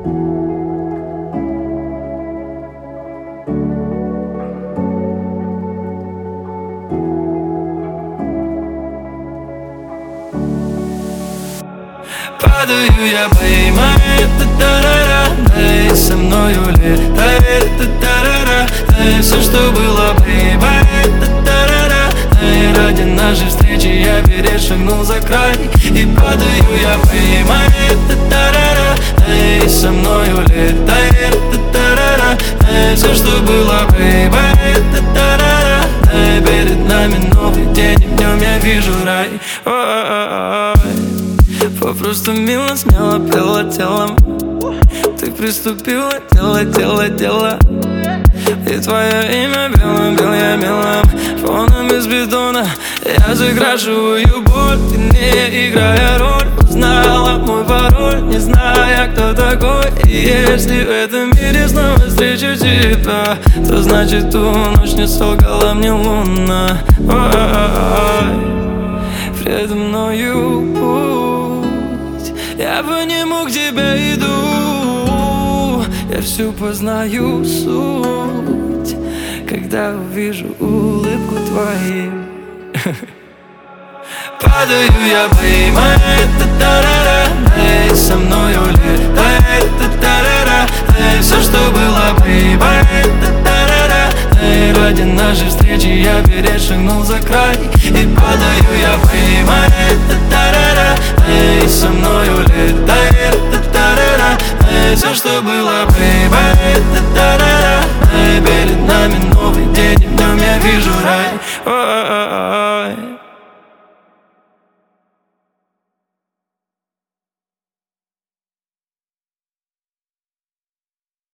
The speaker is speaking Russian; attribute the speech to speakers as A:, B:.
A: Падаю я, поймай, та-та-ра-ра, дай со мною летай, та-та-ра-ра, дай все, что было, поймай, та-та-ра-ра, дай ради нашей встречи я перешагнул за край. И падаю я, поймай, та-та-ра-ра, дай со мною летай, та-та-ра-ра, дай все, что было, поймай, та-та-ра-ра, дай перед нами новый день, и в нем я вижу рай. Попросту мило, смело пела телом. Ты приступила, дело. И твое имя белым, бел я белым фоном из бетона. Я закрашиваю боль, ты не играя роль. Узнала мой пароль, не зная, кто такой. И если в этом мире снова встречу тебя, то значит ту ночь не солгала мне луна. Предо мною путь, я по нему к тебе иду. Я всю познаю суть, когда увижу улыбку твою. Падаю я, поймай, та-та-ра-ра, дай со мною летай, та-та-ра-ра, дай все, что было, поймай, та-та-ра-ра, дай ради нашей встречи я перешагнул за край. И падаю я, поймай, та-та-ра-ра, дай со мною